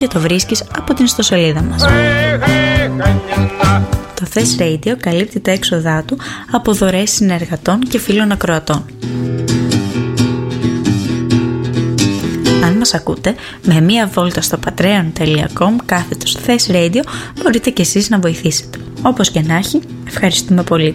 και το βρίσκεις από την ιστοσελίδα μας. Το Thess Radio καλύπτει τα έξοδά του από δωρεές συνεργατών και φίλων ακροατών. Αν μας ακούτε, με μία βόλτα στο patreon.com/Thess Radio μπορείτε κι εσείς να βοηθήσετε. Όπως και να έχει, ευχαριστούμε πολύ.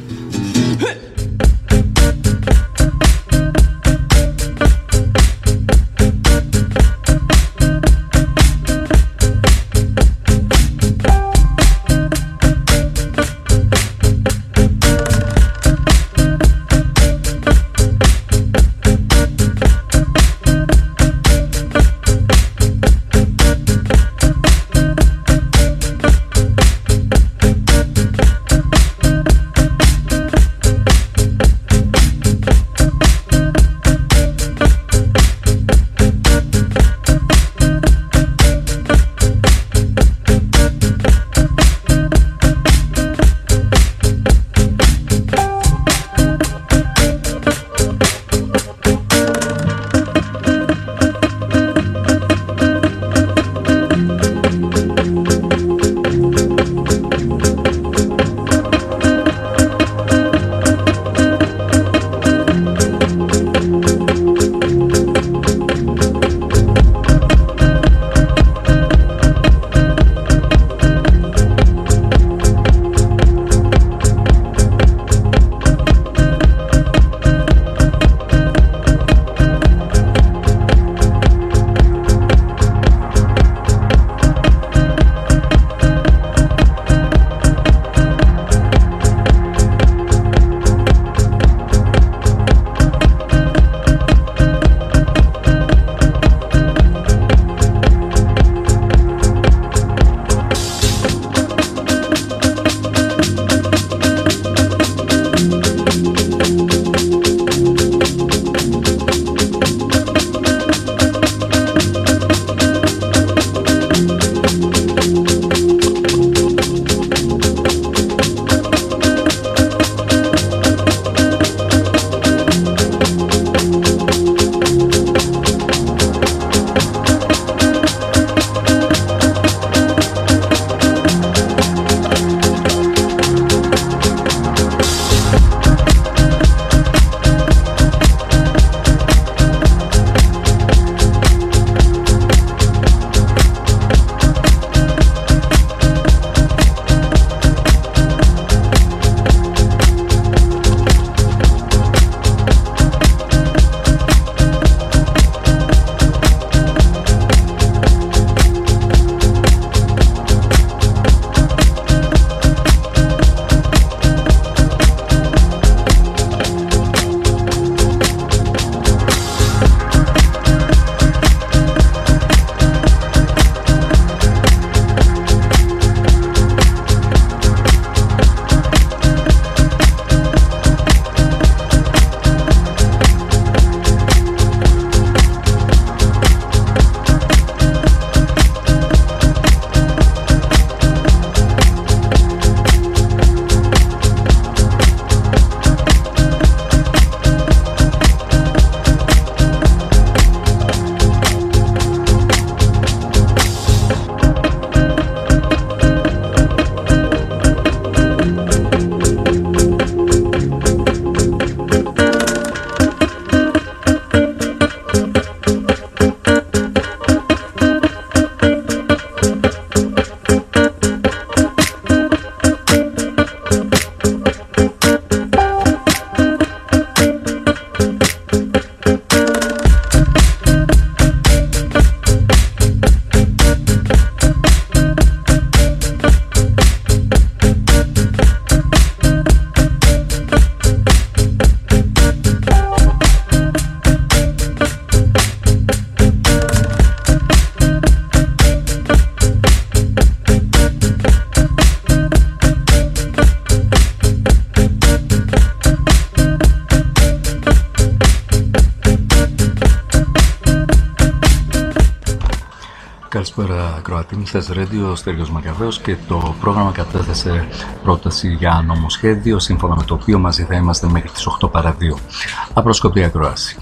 Καλησπέρα ακροατή, Thess Radio, ο Στέλιος Μακαβαίος, και το πρόγραμμα κατέθεσε πρόταση για νομοσχέδιο σύμφωνα με το οποίο μαζί θα είμαστε μέχρι τις 8 παρά 2. Απροσκοπή ακρόαση.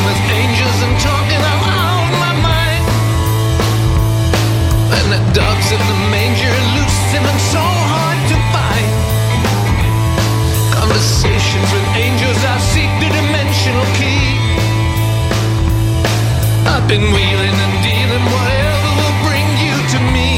with angels and talking out of my mind. And the dogs in the manger, loose and so hard to find. Conversations with angels, I seek the dimensional key. I've been wheeling and dealing, whatever will bring you to me.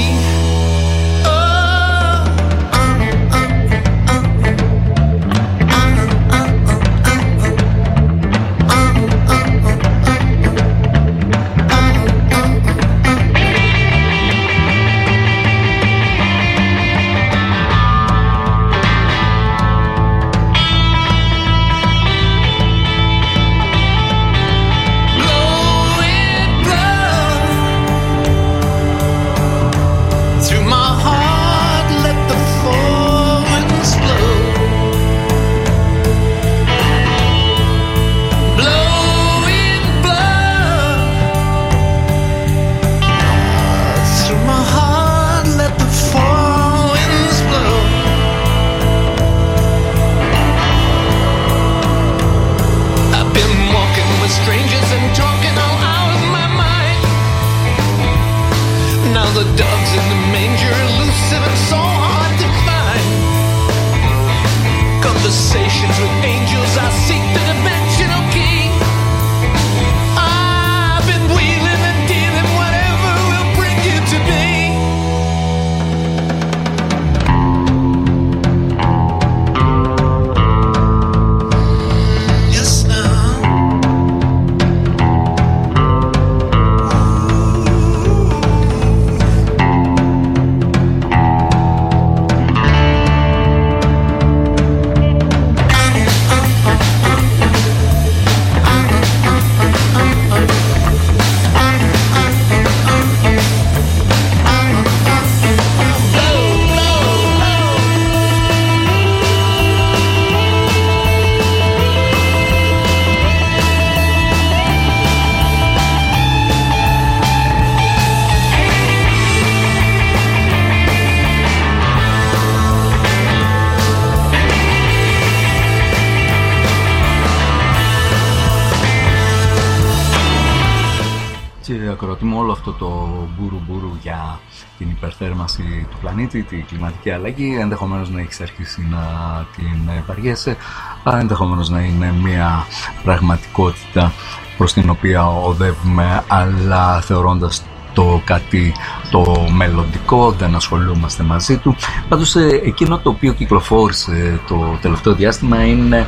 Ακροτιμώ όλο αυτό το μπουρου για την υπερθέρμανση του πλανήτη, την κλιματική αλλαγή. Ενδεχομένως να έχεις αρχίσει να την βαριέσαι, ενδεχομένως να είναι μια πραγματικότητα προς την οποία οδεύουμε, αλλά θεωρώντας το κάτι το μελλοντικό, δεν ασχολούμαστε μαζί του. Πάντως εκείνο το οποίο κυκλοφόρησε το τελευταίο διάστημα είναι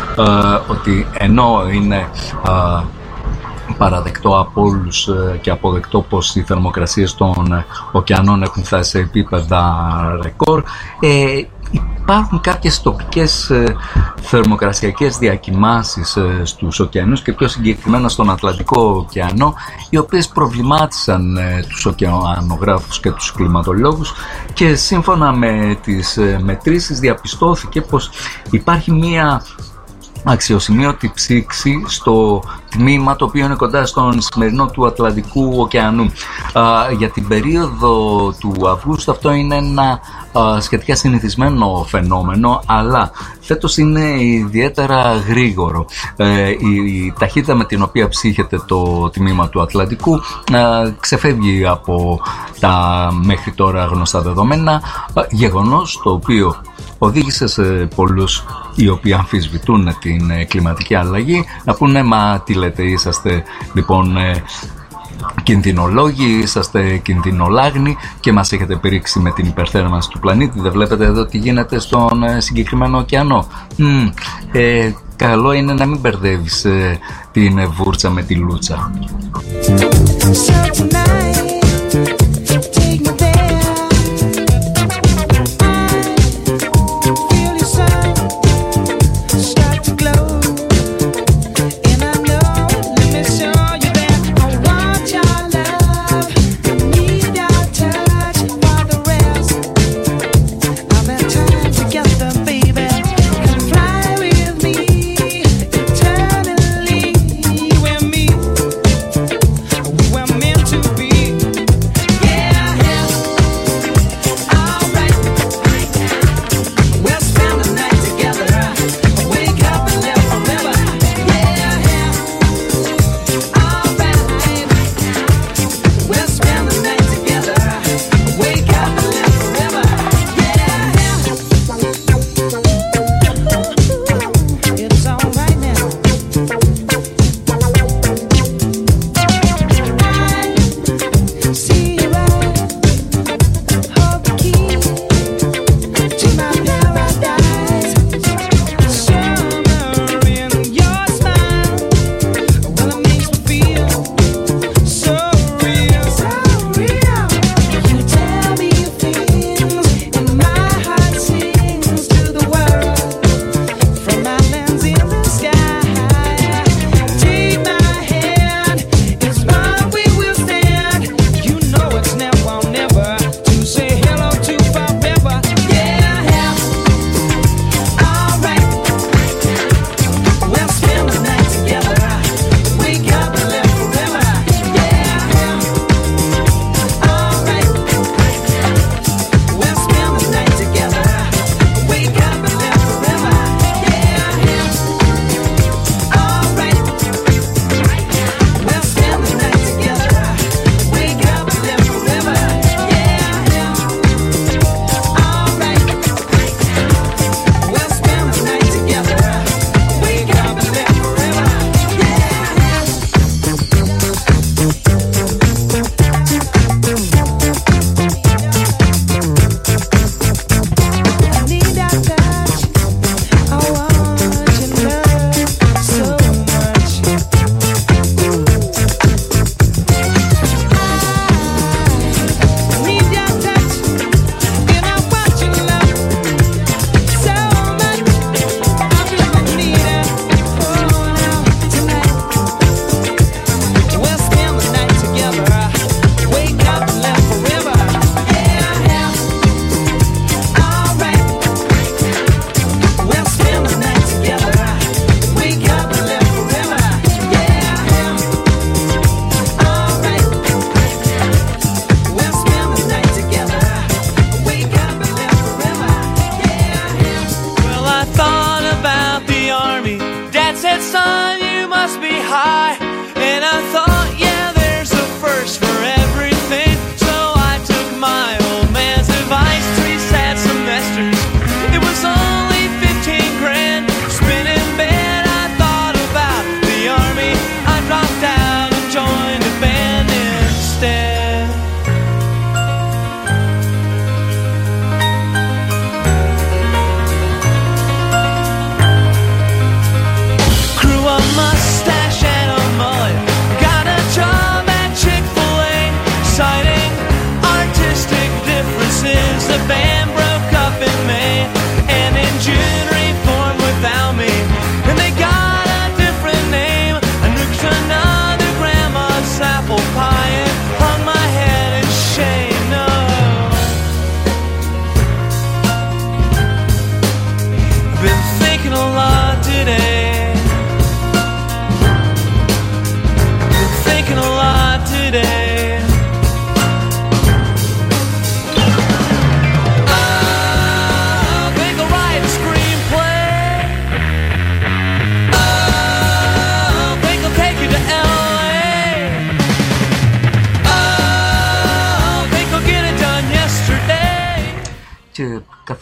ότι ενώ είναι παραδεκτό από όλους και αποδεκτό πως οι θερμοκρασίες των ωκεανών έχουν φτάσει σε επίπεδα ρεκόρ, υπάρχουν κάποιες τοπικές θερμοκρασιακές διακυμάνσεις στους ωκεανούς και πιο συγκεκριμένα στον Ατλαντικό ωκεανό, οι οποίες προβλημάτισαν τους ωκεανογράφους και τους κλιματολόγους, και σύμφωνα με τις μετρήσεις διαπιστώθηκε πως υπάρχει μία αξιοσημείωτη ψήξη στο τμήμα το οποίο είναι κοντά στον σημερινό του Ατλαντικού ωκεανού. Για την περίοδο του Αυγούστου αυτό είναι ένα σχετικά συνηθισμένο φαινόμενο, αλλά φέτος είναι ιδιαίτερα γρήγορο. Η ταχύτητα με την οποία ψύχεται το τμήμα του Ατλαντικού ξεφεύγει από τα μέχρι τώρα γνωστά δεδομένα, γεγονός το οποίο οδήγησε σε πολλούς οι οποίοι αμφισβητούν την κλιματική αλλαγή να πούνε «Μα τι λέτε, είσαστε λοιπόν κινδυνολόγοι, είσαστε κινδυνολάγνοι και μας έχετε πηρίξει με την υπερθέρμανση του πλανήτη, δεν βλέπετε εδώ τι γίνεται στον συγκεκριμένο ωκεανό». Καλό είναι να μην μπερδεύεις την βούρτσα με τη λούτσα. We're meant to be.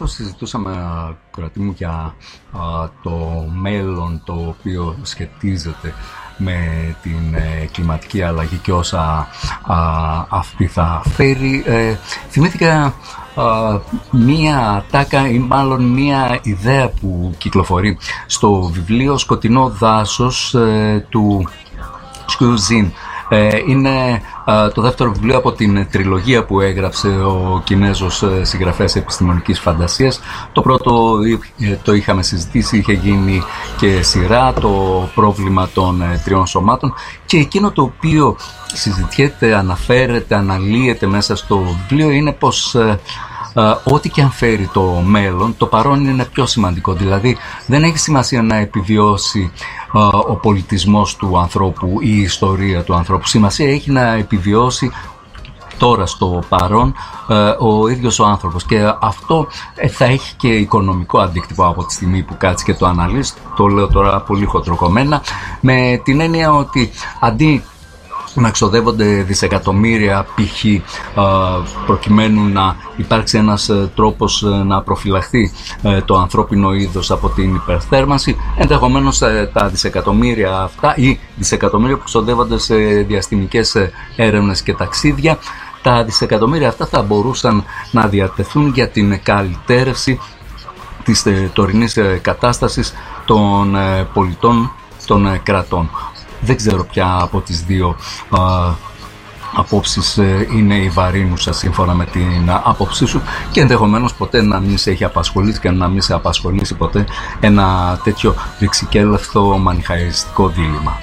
καθώς συζητούσαμε, κρατή μου, για το μέλλον το οποίο σχετίζεται με την κλιματική αλλαγή και όσα αυτή θα φέρει, θυμήθηκα μία τάκα ή μάλλον μία ιδέα που κυκλοφορεί στο βιβλίο «Σκοτεινό δάσος» του Σκουζίν. Είναι το δεύτερο βιβλίο από την τριλογία που έγραψε ο Κινέζος συγγραφέας επιστημονικής φαντασίας. Το πρώτο το είχαμε συζητήσει, είχε γίνει και σειρά, το πρόβλημα των τριών σωμάτων, και εκείνο το οποίο συζητιέται, αναφέρεται, αναλύεται μέσα στο βιβλίο είναι πως ό,τι και αν φέρει το μέλλον, το παρόν είναι πιο σημαντικό. Δηλαδή δεν έχει σημασία να επιβιώσει ο πολιτισμός του ανθρώπου ή η ιστορία του ανθρώπου. Σημασία έχει να επιβιώσει τώρα στο παρόν ο ίδιος ο άνθρωπος, και αυτό θα έχει και οικονομικό αντίκτυπο από τη στιγμή που κάτσει και το αναλύσει. Το λέω τώρα πολύ χοντροκομμένα, με την έννοια ότι αντί να εξοδεύονται δισεκατομμύρια π.χ. προκειμένου να υπάρξει ένας τρόπος να προφυλαχθεί το ανθρώπινο είδος από την υπερθέρμανση, ενδεχομένως τα δισεκατομμύρια αυτά ή δισεκατομμύρια που εξοδεύονται σε διαστημικές έρευνες και ταξίδια, τα δισεκατομμύρια αυτά θα μπορούσαν να διατεθούν για την καλυτέρευση της τωρινής κατάστασης των πολιτών των κρατών. Δεν ξέρω ποια από τις δύο απόψεις είναι η βαρύνουσα σύμφωνα με την άποψή σου, και ενδεχομένως ποτέ να μην σε έχει απασχολήσει και να μην σε απασχολήσει ποτέ ένα τέτοιο ρηξικέλευθο μανιχαϊστικό δίλημμα.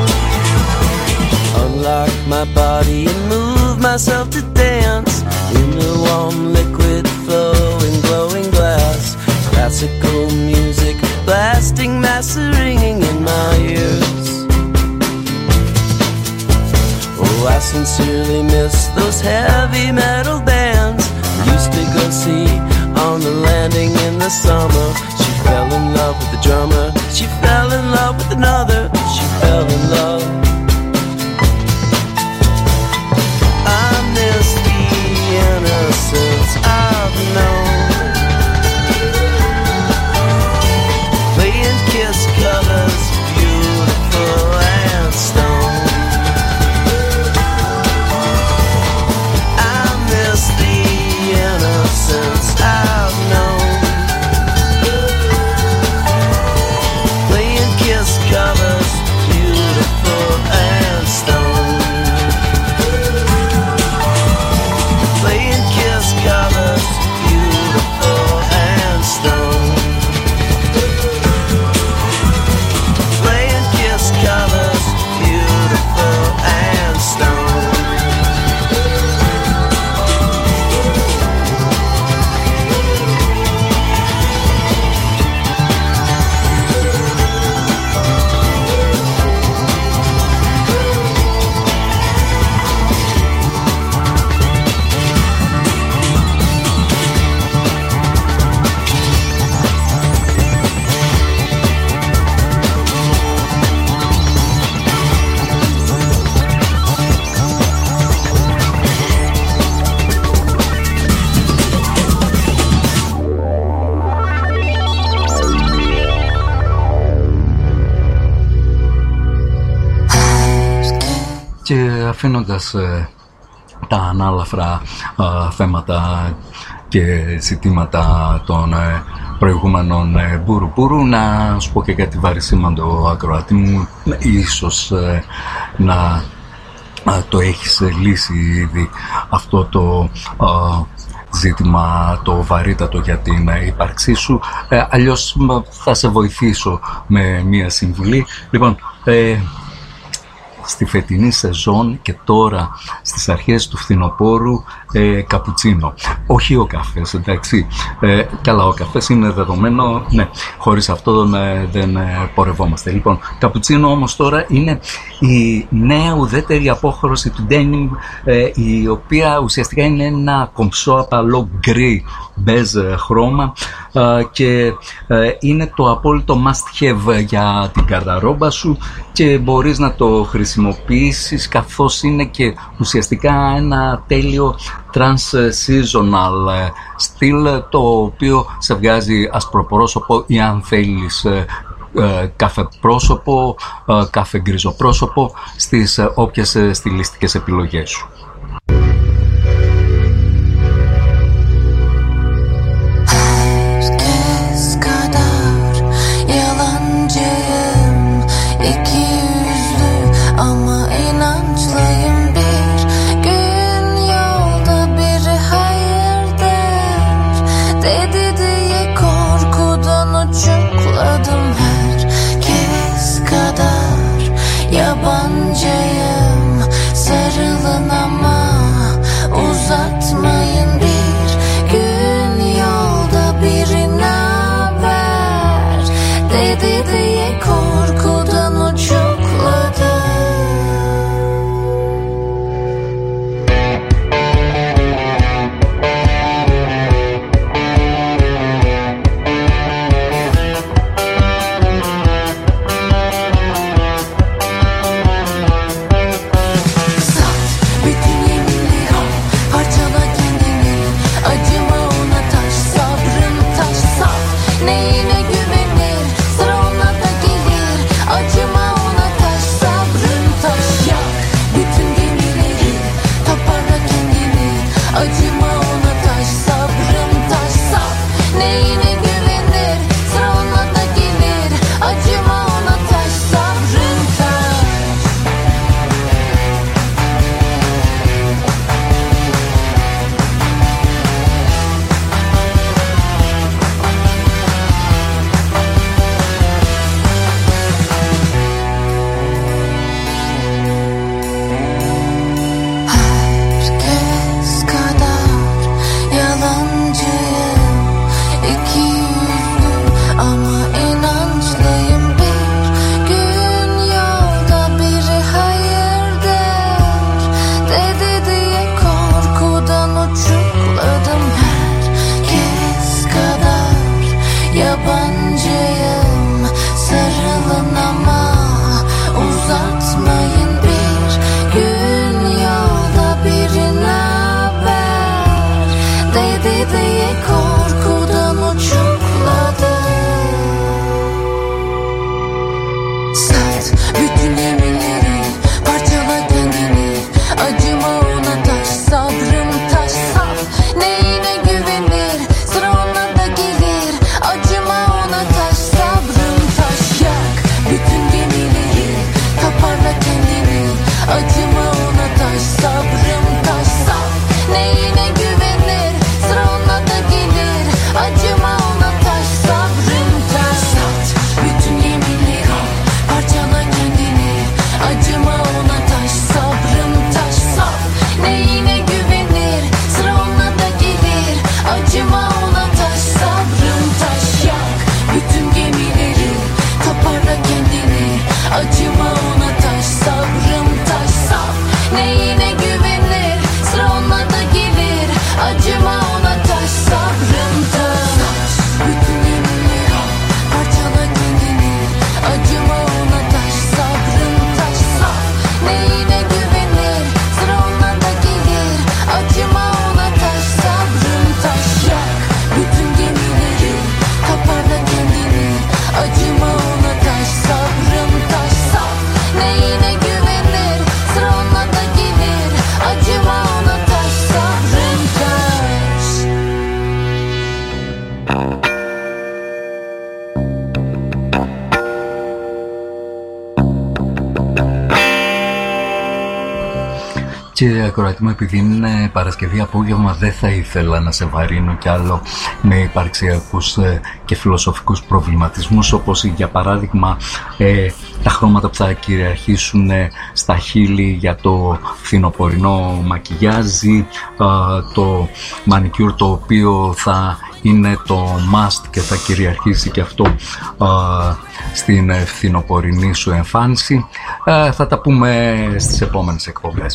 My body and move myself to dance in sincerely miss those heavy metal bands used to go see on the landing in the summer. She fell in love with the drummer, she fell in love with another, she fell in love. I miss the innocence I've known, playing Kiss covers, beautiful and stone. I miss the innocence I've known, playing Kiss covers, beautiful and stone. Playing Kiss covers, beautiful and stone. Playing Kiss covers, beautiful and stone. Και αφήνοντας τα ανάλαφρα θέματα και ζητήματα των προηγούμενων μπουρου-μπουρου, να σου πω και κάτι βαρισίμαντο, ακροατή μου, ίσως να το έχεις λύσει ήδη αυτό το ζήτημα, το βαρύτατο για την ύπαρξή σου, αλλιώς θα σε βοηθήσω με μία συμβουλή. Λοιπόν, στη φετινή σεζόν και τώρα στις αρχές του φθινοπόρου, καπουτσίνο. Όχι ο καφές, εντάξει. Καλά, ο καφές είναι δεδομένο, ναι, χωρίς αυτό δεν πορευόμαστε. Λοιπόν, καπουτσίνο όμως τώρα είναι η νέα ουδέτερη απόχρωση του denim, η οποία ουσιαστικά είναι ένα κομψό απαλό γκρι μπέζ χρώμα και είναι το απόλυτο must have για την καρδαρόμπα σου και μπορείς να το χρησιμοποιήσεις, καθώς είναι και ουσιαστικά ένα τέλειο trans-seasonal στυλ, το οποίο σε βγάζει ασπροπρόσωπο ή αν θέλεις καφέ πρόσωπο, καφέ γκρίζο πρόσωπο, στις όποιες στιλιστικές επιλογές σου. Yabancıyım, sarılın ama Και ακροατή μου, επειδή είναι Παρασκευή απόγευμα, δεν θα ήθελα να σε βαρύνω κι άλλο με υπαρξιακούς και φιλοσοφικούς προβληματισμούς, όπως για παράδειγμα τα χρώματα που θα κυριαρχήσουν στα χείλη για το φθινοπορεινό μακιγιάζι, το μανικιούρ το οποίο θα είναι το must και θα κυριαρχήσει και αυτό στην φθινοπορεινή σου εμφάνιση. Θα τα πούμε στις επόμενες εκπομπές.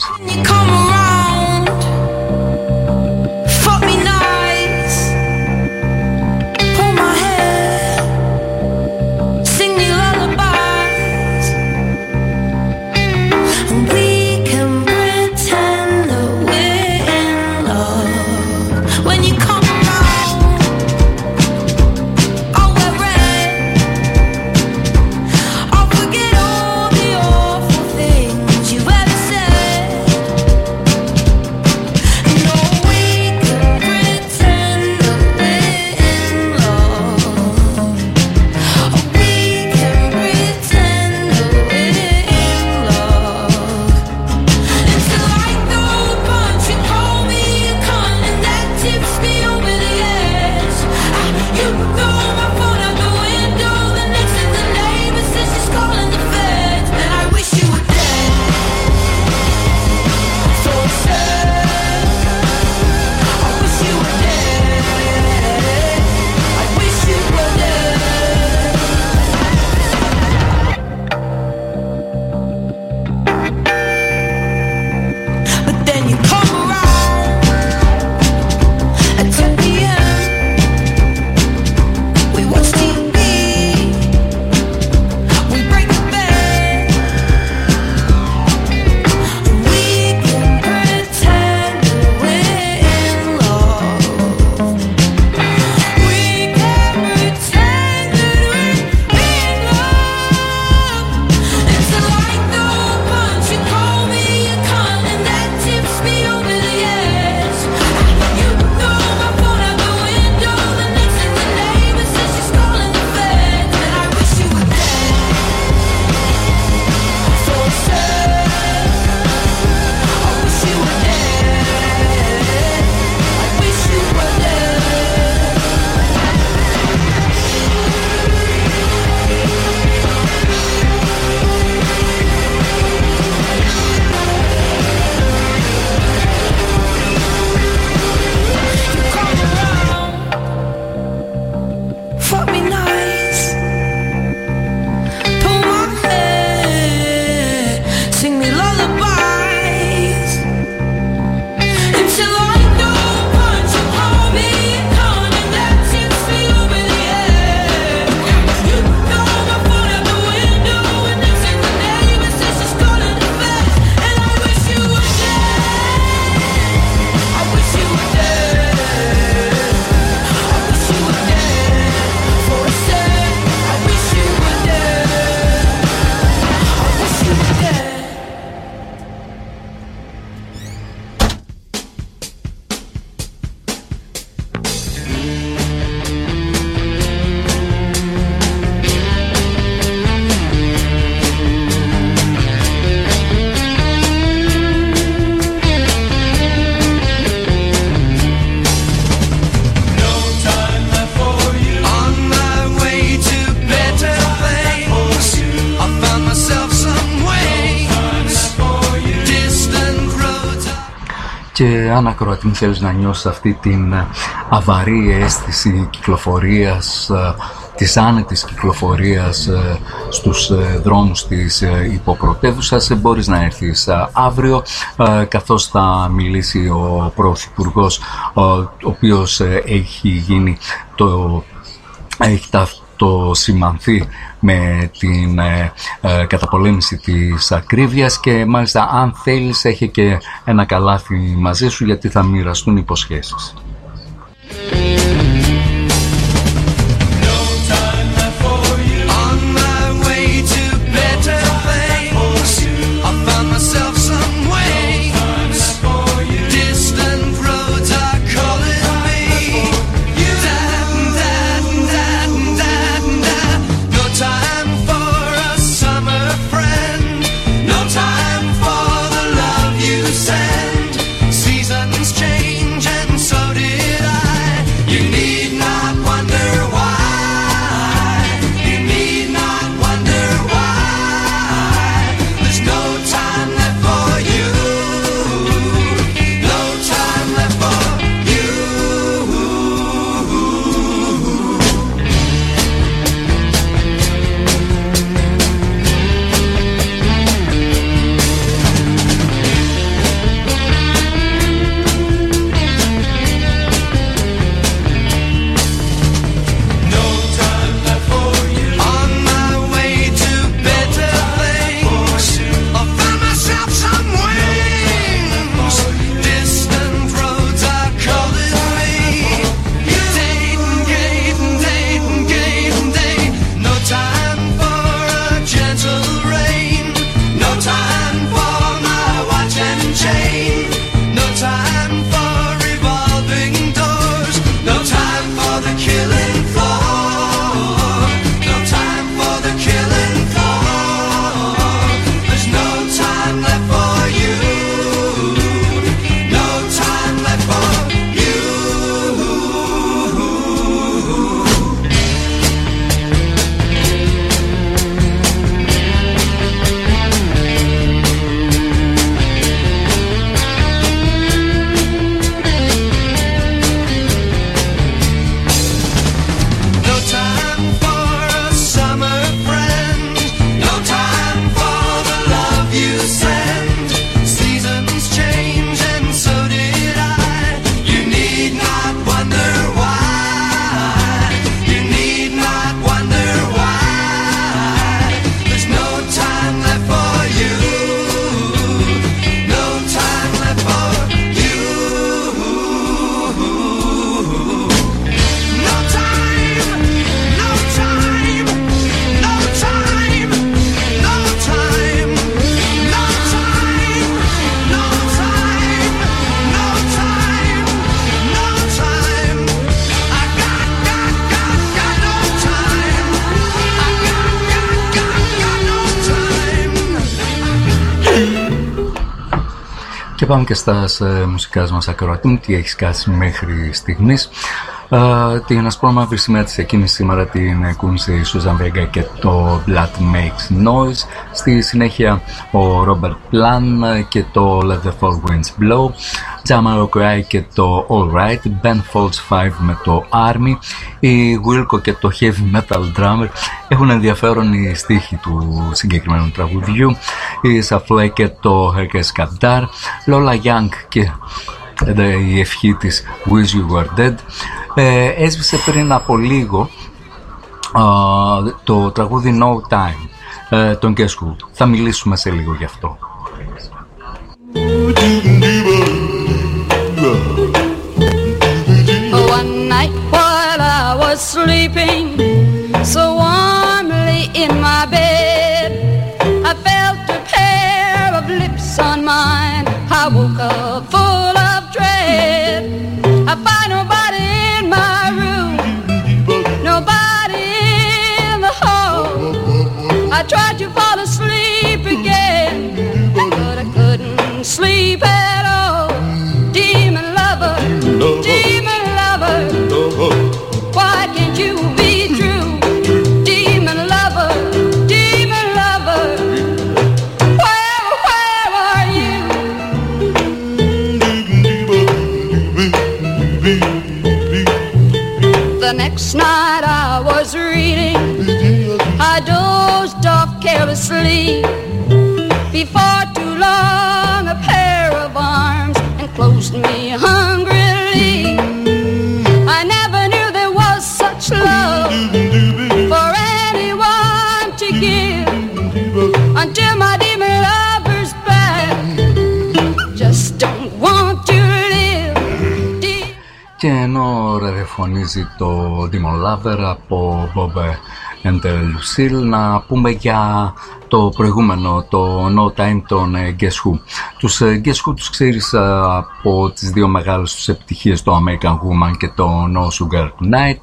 Και αν ακροατή μου θέλεις να νιώσεις αυτή την αβαρή αίσθηση κυκλοφορίας, της άνετης κυκλοφορίας στους δρόμους της υποπρωτεύουσας, μπορείς να έρθεις αύριο, καθώς θα μιλήσει ο Πρωθυπουργός, ο οποίος έχει σημανθεί με την καταπολέμηση της ακρίβειας, και μάλιστα αν θέλεις έχει και ένα καλάθι μαζί σου, γιατί θα μοιραστούν υποσχέσεις. Sad. Και πάμε και στα μουσικά μας ακροατή μου, τι έχει σκάσει μέχρι στιγμής. Την ασπρόμαυρη σημαία της εκείνης σήμερα την κούνησε η Σούζαν Βέγκα και το Blood Makes Noise. Στη συνέχεια ο Ρόμπερτ Πλάν και το Let the Four Winds Blow, Jamiroquai και το All Right, Ben Folds 5 με το Army, η Wilco και το Heavy Metal Drummer. Έχουν ενδιαφέρον οι στίχοι του συγκεκριμένου τραγουδιού, η Safley και το Herkes Kadar, Lola Young και η ευχή της Wish You Were Dead. Έσβησε πριν από λίγο το τραγούδι No Time, τον Guess Who. Θα μιλήσουμε σε λίγο γι' αυτό. One night while I was sleeping so warmly in my bed, I felt a pair of lips on mine. I woke up full of dread. I find nobody in my room, nobody in the hall. I tried to fall asleep again, but I couldn't sleep at all. Demon lover, demon lover, why can't you be true? Demon lover, where are you? The next night I was reading, I dozed off carelessly. Before too long a pair of arms enclosed me hungrily. I never knew there was such love for anyone to give, until my demon lover's back. Just don't want to live. Και ενώ ραδιοφωνίζει το Demon Lover από Bob and Lucille, να πούμε για το προηγούμενο, το No Time, των Guess Who. Τους Guess Who τους ξέρεις από τις δύο μεγάλες τους επιτυχίες, το American Woman και το No Sugar Tonight.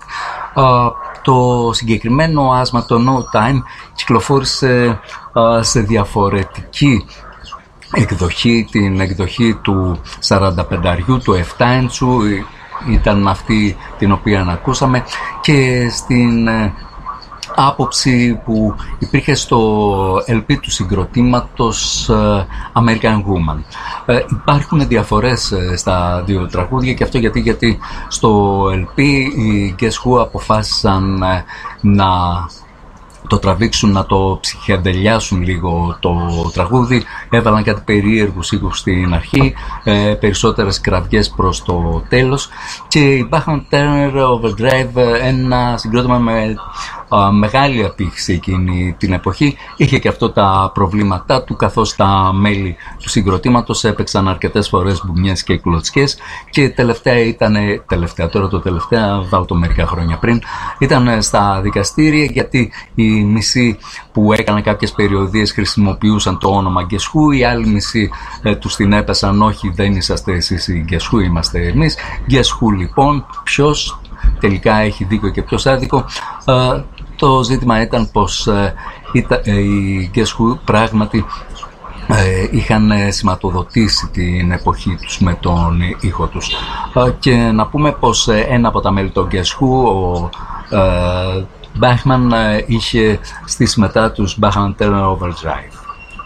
Το συγκεκριμένο άσμα, το No Time, κυκλοφόρησε σε διαφορετική εκδοχή, την εκδοχή του 45, του 7 έντσου, ήταν αυτή την οποία ακούσαμε, και στην άποψη που υπήρχε στο LP του συγκροτήματος American Woman. Υπάρχουν διαφορές στα δύο τραγούδια, και αυτό γιατί στο LP οι Guess Who αποφάσισαν να το τραβήξουν, να το ψυχεδελιάσουν λίγο το τραγούδι. Έβαλαν κάτι περίεργους ήχους στην αρχή, περισσότερες κραυγές προς το τέλος, και η Bachman Turner Overdrive, ένα συγκρότημα με μεγάλη απήχηση εκείνη την εποχή, είχε και αυτό τα προβλήματά του, καθώς τα μέλη του συγκροτήματος έπαιξαν αρκετές φορές μπουμιές και κλωτσιές, και τελευταία, τώρα το τελευταία, βάλω το μερικά χρόνια πριν, ήταν στα δικαστήρια, γιατί οι μισοί που έκαναν κάποιες περιοδίες χρησιμοποιούσαν το όνομα Guess Who, οι άλλοι μισοί τους την έπεσαν, όχι, δεν είσαστε εσείς οι Guess Who, είμαστε εμείς. Guess Who λοιπόν, ποιος τελικά έχει δίκιο και ποιος άδικο? Το ζήτημα ήταν πως οι Guess Who πράγματι είχαν σηματοδοτήσει την εποχή τους με τον ήχο τους. Και να πούμε πως ένα από τα μέλη των Guess Who, ο Bachman, είχε στη συμμετά τους Bachman Turner Overdrive.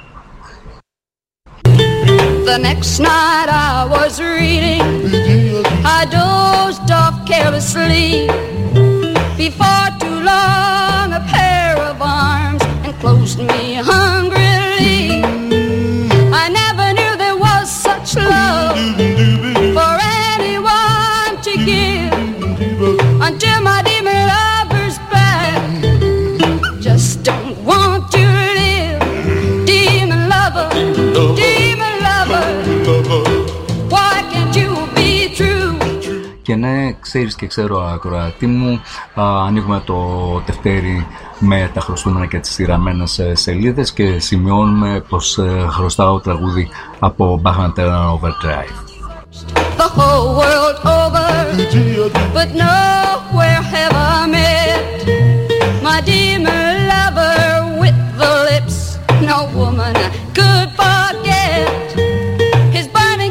The next night I was reading, I dozed off carelessly. Before too long a pair of arms enclosed me hungrily. I never knew there was such love for anyone to give, until my demon lover's back. Just don't want to live. Demon lover, demon lover, why can't you be true? Και ναι, ξέρεις και ξέρω, ακροατή μου, ανοίγουμε το τευτέρι με τα χρωστούμενα και τις σειραμένες σελίδες και σημειώνουμε πως χρωστάω τραγούδι από Bachman Turner Overdrive. The whole world over, but nowhere have I met my demon lover with the lips no woman could forget. His burning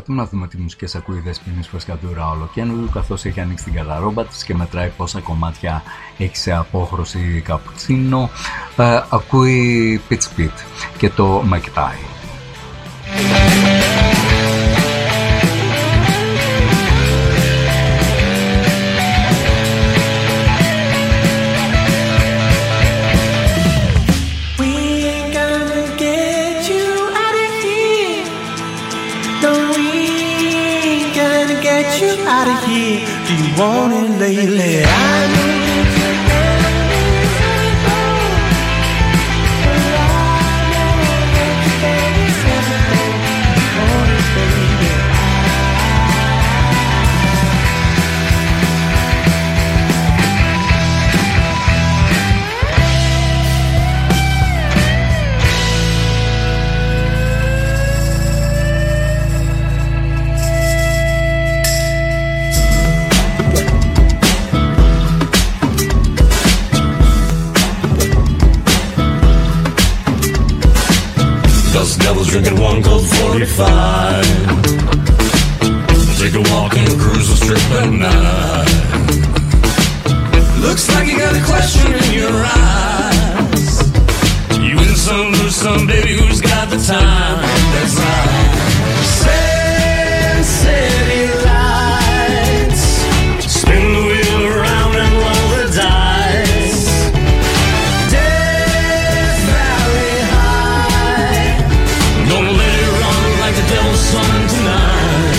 ακροατή μου να δούμε τι μουσικές ακούει η Δεσποινής Φρεσκαντούρα Ολοκένου, καθώς έχει ανοίξει την γαρδαρόμπα της και μετράει πόσα κομμάτια έχει σε απόχρωση καπουτσίνο. Ακούει Pitch Pit και το Magpie. Out of here, do you want it lately? I know that you're Us devils drinking one cold 45. Take a walk and cruise the strip at night. Looks like you got a question in your eyes. You win some, lose some, baby, who's got the time? That's right. Sand City lights. Spin the wheel around and roll the dice. Death Valley High. Gonna let it run like the devil's son tonight.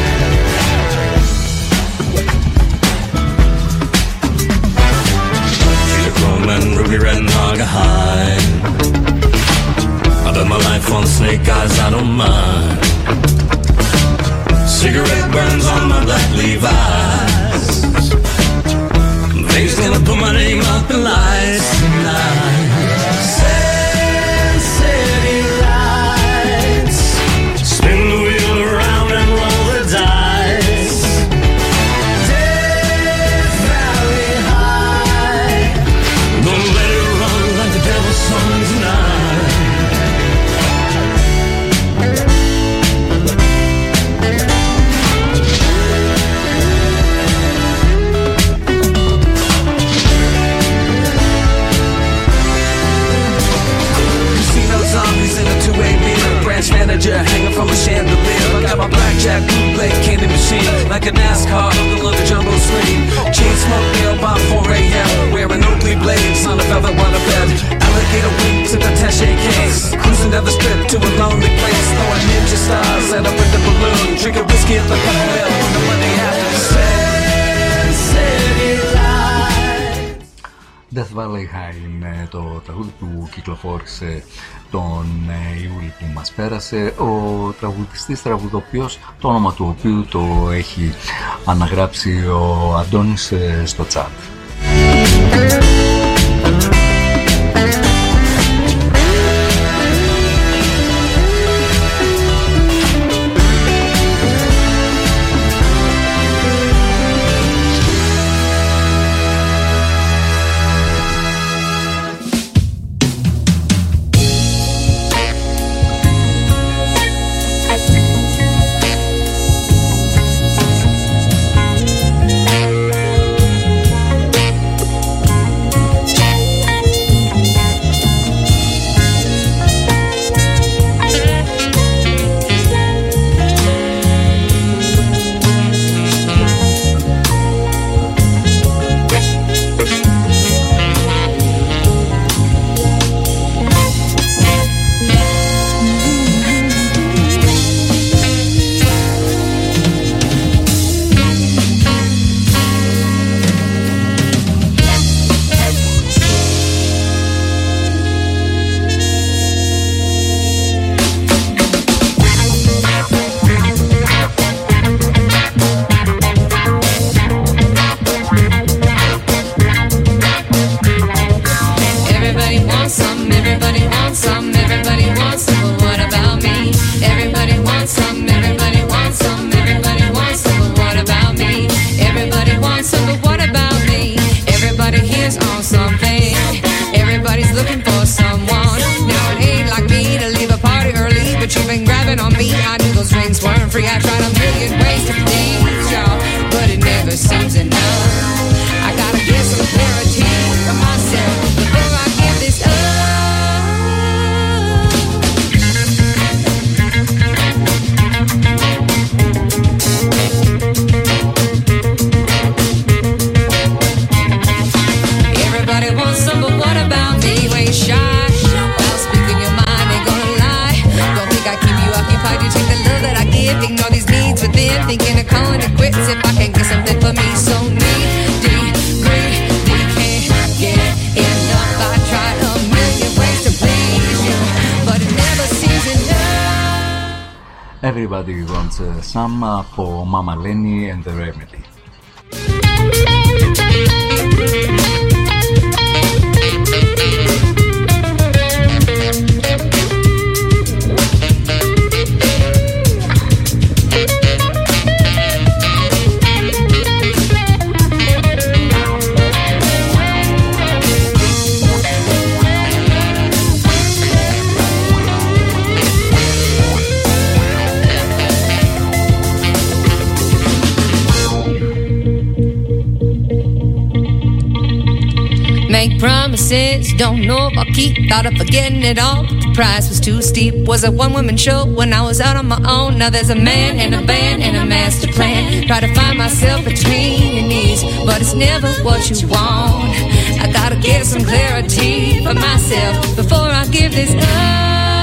Chrome and ruby red and Naugahyde. I bet my life on snake eyes, I don't mind. Cigarette burns on my black Levi's. They's gonna put my name up in lights tonight. Sand City lights. Spin the wheel around and roll the dice. Death Valley High. Gonna let it run like the devil's son tonight. Casino zombies in a two-way beer. Branch manager hanging from a chandelier. I got my blackjack bootleg candy machine. Like a NASCAR hooked on the jumbo screen. Chain smoke nail by 4 a.m. Wearing Oakley blades on a velvet water bed. Alligator wings in attaché case. Cruising down the strip to a lonely place. Throwing ninja stars at a with the balloon. Drinking whiskey at the peppermill on the Monday after. Sand City lights. Death Valley High είναι το τραγούδι που κυκλοφόρησε τον Ιούλη που μας πέρασε. Ο τραγουδιστής τραγουδοποιός, το όνομα του οποίου το έχει αναγράψει ο Αντώνης στο chat. free. I tried a million ways to please y'all, but it never seems enough. I gotta get some clarity for myself before I give this up. Everybody wants some, but what about me? When you're shy, well, speaking your mind, ain't gonna lie. Don't think I keep you occupied. You take the love that I give, ignore these needs within. Thinking of calling it quits if I can't get something for me. So needy, greedy, can't get enough. I tried a million ways to please you, but it never seems enough. Everybody wants some από Mama Lenny and the Remedy. Make promises, don't know if I'll keep. Thought of forgetting it all, but the price was too steep. Was a one-woman show when I was out on my own. Now there's a man and a band and a master plan. Try to find myself between your knees, but it's never what you want. I gotta get some clarity for myself before I give this up.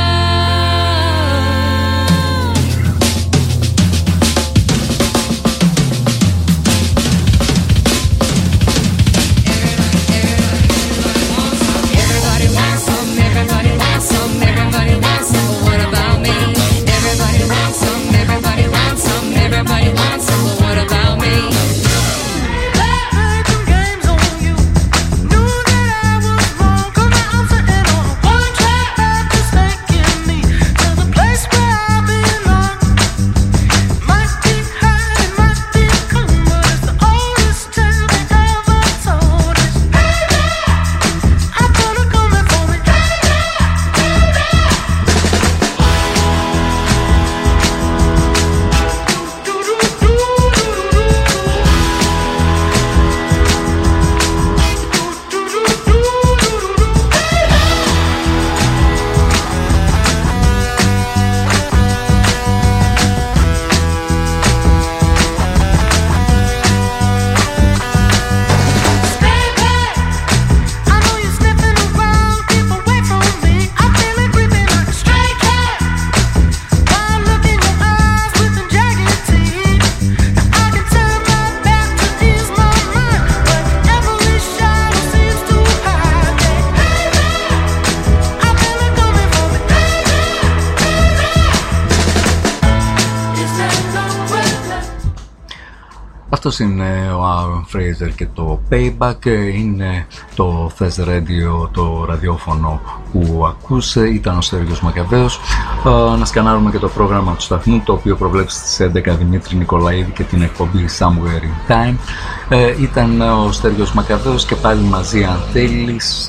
Αυτός είναι ο Aaron Fraser και το Payback. Είναι το Thesz Radio, το ραδιόφωνο που ακούς. Ήταν ο Στέργιος Μακαβαίος. Να σκανάρουμε και το πρόγραμμα του σταθμού, το οποίο προβλέπει στις 11 Δημήτρη Νικολαίδη και την εκπομπή Somewhere in Time. Ήταν ο Στέργιος Μακαβαίος και πάλι μαζί αν θέλεις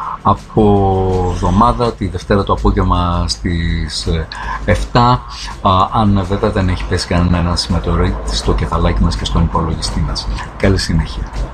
από εβδομάδα, τη Δευτέρα το απόγευμα στις 7, αν βέβαια δεν έχει πέσει κανένας μετεωρίτη στο κεφαλάκι μας και στον υπολογιστή μας. Καλή συνέχεια.